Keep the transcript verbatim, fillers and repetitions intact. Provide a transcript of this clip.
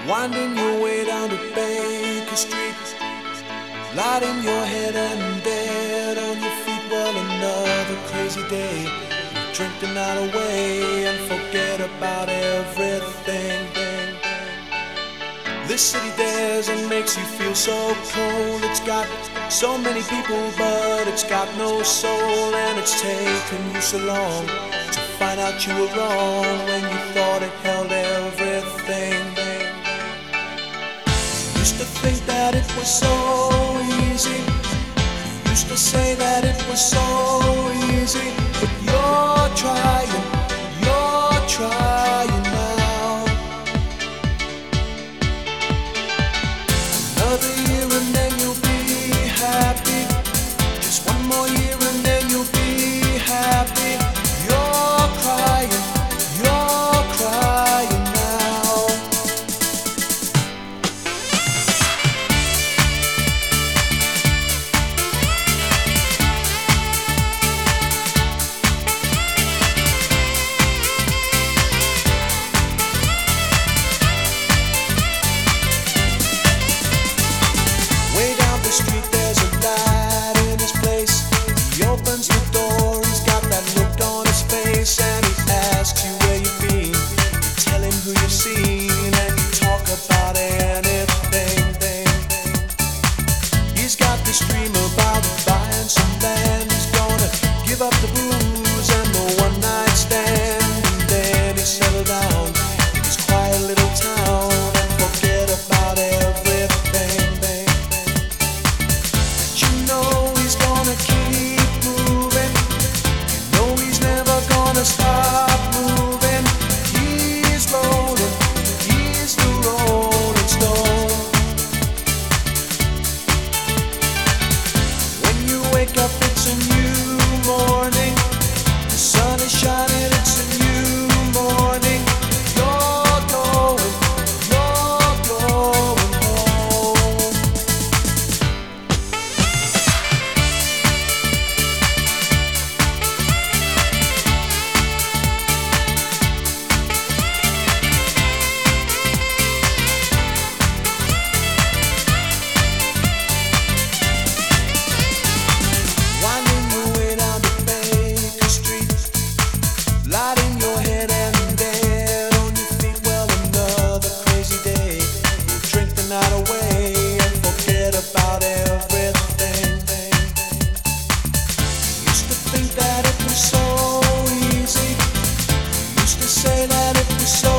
Winding your way down to Baker Street, lighting your head and dead on your feet. Well, another crazy day. Drink the night away and forget about everything. This city dares and makes you feel so cold. It's got so many people, but it's got no soul. And it's taken you so long to find out you were wrong when you thought it held everything. Used to think that it was so easy. Used to say that it was so easy. But you're trying, you're trying now. Another year and then you'll be happy. Just one more year and then you'll be happy. You're crying, you're crying now. Way down the street there's a light in his place. He opens the door, he's got that look on his face. And he asks you where you've been. You tell him who you've seen, and you talk about anything. He's got this dream about buying some land. He's gonna give up the booze and the one night stand. And then he settle down in his quiet little town and forget about everything. You know he's gonna keep moving. You know he's never gonna stop moving. He's rolling, he's the rolling stone. When you wake up it's a new morning. The sun is shining, it's a new morning. You're going, you're going home. Winding your way down to Baker Street, lighting your head and dead on your feet. Well, another crazy day. We'll drink the night away and forget about everything. Used to think that it was so easy. Used to say that it was so